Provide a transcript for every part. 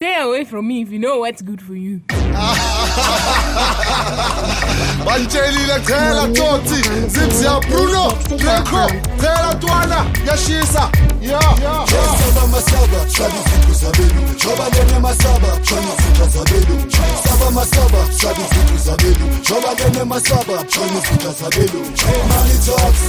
Stay away from me if you know what's good for you. Banjelile Tela Toti, Zipsia Bruno, Draco, Tela Tuana, Yashisa, Saba masaba, sabi siku zabelu. Choba dene masaba, choni fita zabelu. Saba masaba, sabi siku zabelu. Choba dene masaba, choni fita zabelu. Hey money talks,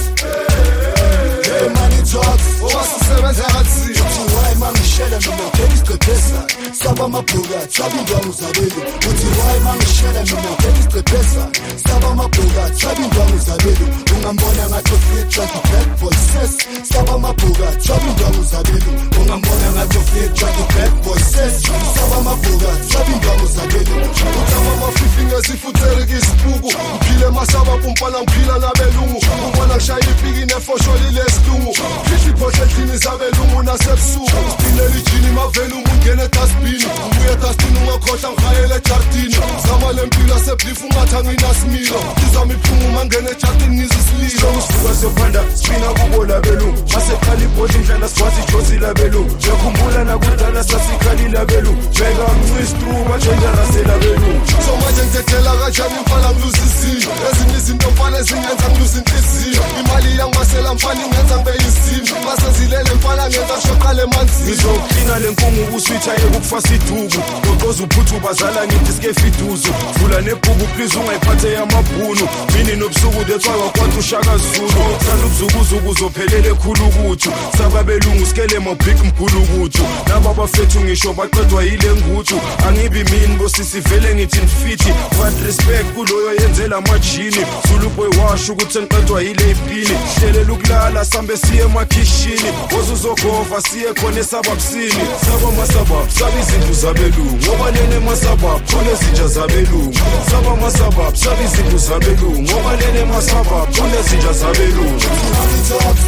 hey money talks. What's the seventh hatsi? Why man shela mina kebis kepesa. Saba mapuga, sabi ndwamu zabelu. Why man shela mina kebis kepesa. Saba mapuga, sabi ndwamu zabelu. Ungambona ngato fit track back voices. Saba mapuga, sabi ndwamu zabelu. Ungambona ngato fit track back voices. Saba mapuga, sabi ndwamu zabelu. Utama mafifinga zifutere kisipuku. Mpile masaba pumpala mpila na belungu. Umwana kshayi pigi nefosholi leslungu. Fifi poshe tini zabelungu na sepsu. Spine lichini mavelu mungene tasbini. Uye tasbini ungakhohla ngkhayele chartini. Zama lempila seblifu ngatangi nasmilo. Izami phungu mangene chartini nizislilo. Usuka sophanda spina kubola belungu. Masekhali bodi ndlela sikwazi jozi la belungu. Ngiyakhumbula nakudala sasikhali la belungu. Bheka mncistru batshonja rasela belungu. So manje ngithethela kanjani mfana ngiluzizilo. Ezinye izinto mfana zingenza ngiluze inhliziyo. Imali yangimasela mfana ingenza ngibe yisimo. Masezilele mfana ngenza kushoqale emanzini. Ngizoklinga lenkungu kuswitha ekufasa iduku. Ngoqoza uphuthu bazala ngithi sike fiduzo. Vula nebhuku please ungayiphathe yamabhunu. Mini nobusuku detswayo kwathi ushaka Zulu. Thanda ubuzukuzuku uzophelele ekhulukuthu. Sababelungu skele mabhig mkhulukuthu. Naba bafethu ngisho baqedwa yile nguthu. Angibi mini bosisi vele ngithi nfiti. What respect kuloyo yenzela majini. Zulu boy washo ukuthi ngiqedwa yile ipini. Hlelela ukulala sambe siye emakhishini. Wozuzogova siye khona esababsini. Saba masaba sabi izinto zabelungu. Ngoba lene masaba khona izinja zabelungu. Saba masaba sabi izinto zabelungu. Ngoba lene masaba khona izinja zabelungu. Money talks,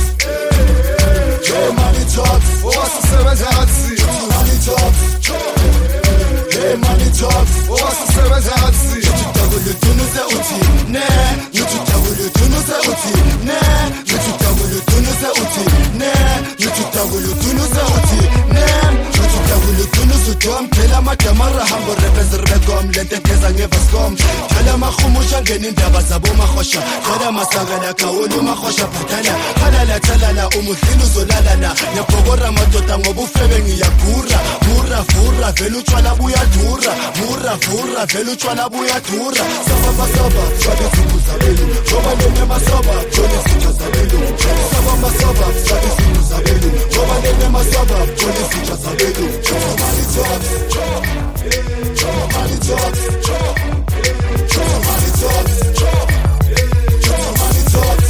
hey money talks. What's the seventh hatsi? Money talks, hey money talks. What's the seventh hatsi? Ngithutabule tunuze uthi ne. Ngithutabule tunuze uthi ne. Ngithutabule tunuze uthi ne. Ngithutabule tunuze uthi ne. Ngithutabule tunuze uthi phela madamara hambo represent lente keza ngevascom. Thala makhumusha ngene indaba zabo makhosha. Thala masakala kawulu makhosha phathana. Khalala thalala umuhlini uzolalana. Ngiyabhokora madoda ngoba ufebe ngiyagura. Mura vura vele utshwala buyadura. Mura vura vele utshwala buyadura. Saba masaba sabe izinto zabelu. Ngoba lene masaba khona izinto zabelu. Saba masaba sabe izinto zabelu. Ngoba lene masaba khona izinto zabelu. Money talks, money talks, money talks, money talks.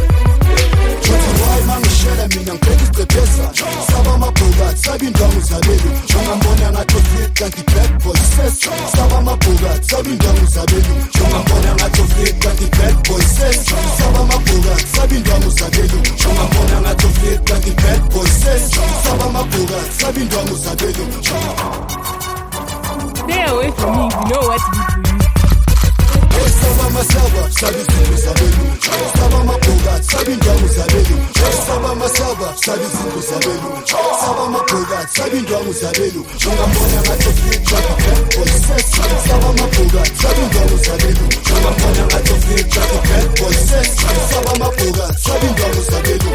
Why man shela mina ngibheka isiqephesa. Saba mabhuka sabi indwangu zabelu. Ungambona ngathi ufit kanti bad boy says. Saba mabhuka sabi indwangu zabelu. Ungambona ngathi ufit kanti bad boy says. Saba mabhuka sabi indwangu zabelu. Ungambona ngathi ufit kanti bad boy says. Saba mabhuka sabi indwangu zabelu. Stay away from me if you know what's good for you. Saba masaba sabi izinto zabelu. Saba mabhuka sabi indwangu zabelu. Saba masaba sabi izinto zabelu. Saba mabhuka sabi indwangu zabelu. Ungambona ngathi ufit kanti bad boy says. Saba mabhuka sabi indwangu zabelu. Ungambona ngathi ufit kanti bad boy says. Saba mabhuka sabi indwangu zabelu.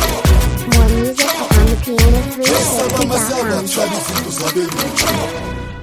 More music on the piano Saba masaba 360.com. sabi izinto zabelu.